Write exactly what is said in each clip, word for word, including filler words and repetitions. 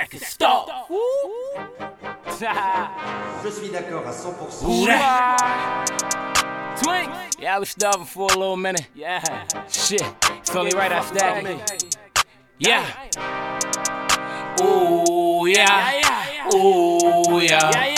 second stop. Je suis d'accord à cent pour cent. Twink. Yeah, I was starving for a little minute. Yeah. Shit. It's only right I stack me. Yeah. Ooh, yeah. Ooh, yeah.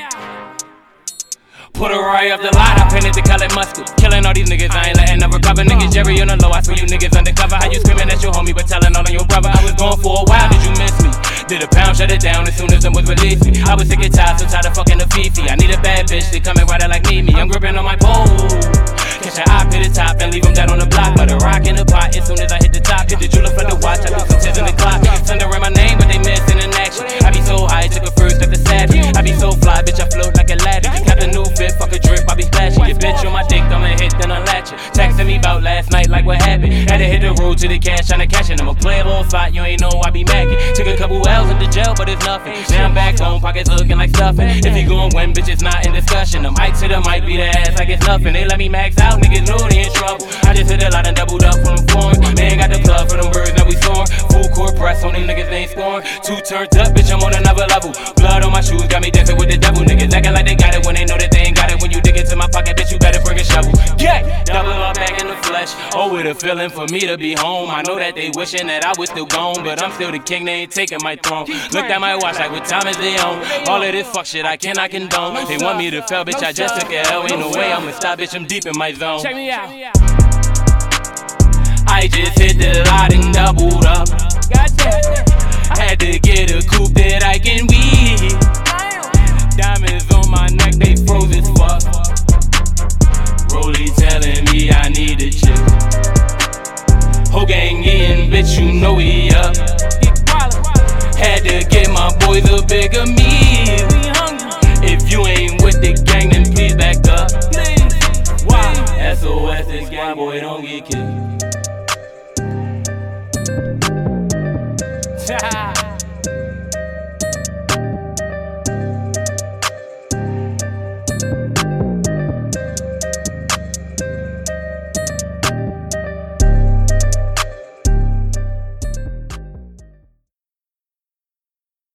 Put her right up the lot, I painted the color mustard. Killing all these niggas, I ain't letting them recover. Niggas Jerry on the low, I swear you niggas undercover. How you screaming at your homie, but telling all on your brother? I was gone for a while, did you miss me? Did a pound, shut it down as soon as them was released me. I was sick and tired, so tired of fucking the Fifi. I need a bad bitch, they come and ride it like me. Me, I'm gripping on my pole. Catch an eye, hit the top, and leave them dead on the block. But a rock in the pot, as soon as I hit the top. Hit the jeweler for the watch, I do some tears in the clock. Thunder in my name, but they missing in action. I be so high, took a first at the sad. I be so fly, bitch, I float like a ladder. Got the new fit, fuck a drip, I be flashing. Your bitch on my dick, I'ma hit, then unlatch it. Texting me about last night, like what happened. Had to hit the road to the cash, tryna cash it. I'm a playable spot, you ain't know I be macking. Took a couple L's at the jail, but it's nothing. Now I'm back home, pockets looking like stuffing. If you gon' win, bitch, it's not in discussion. The mic to the mic, be the ass like it's nothing. They let me max out, niggas know they in trouble. I just hit a lot and doubled up from the foreign. Man got the plug for them birds, now we soaring. Full court press on these niggas, they ain't scoring. Two turned up, bitch, I'm on another level. Blood on my shoes, got me dancing with the devil. Niggas acting like they got it when they know that they ain't got it. When you dig into my pocket, bitch, you better bring a shovel. Yeah, double up back in the flesh. Oh, with a feeling for me to be home. I know that they wishing that I was still gone, but I'm still the king, they ain't taking my throne. Looked at my watch like what time is they on? All of this fuck shit I cannot condone. They want me to fail, bitch, I just took a L. Ain't no way I'ma stop, bitch, I'm deep in my zone. Check me out. I just hit the lot and doubled up. Had to get a coupe that I can weave. Diamonds on my neck, they froze as fuck. Rolly telling me I need a chick. Whole gang in, bitch, you know we up. Had to get my boys a bigger meal. If you ain't with the gang, then please back up. Why? S O S, this gang boy don't get killed.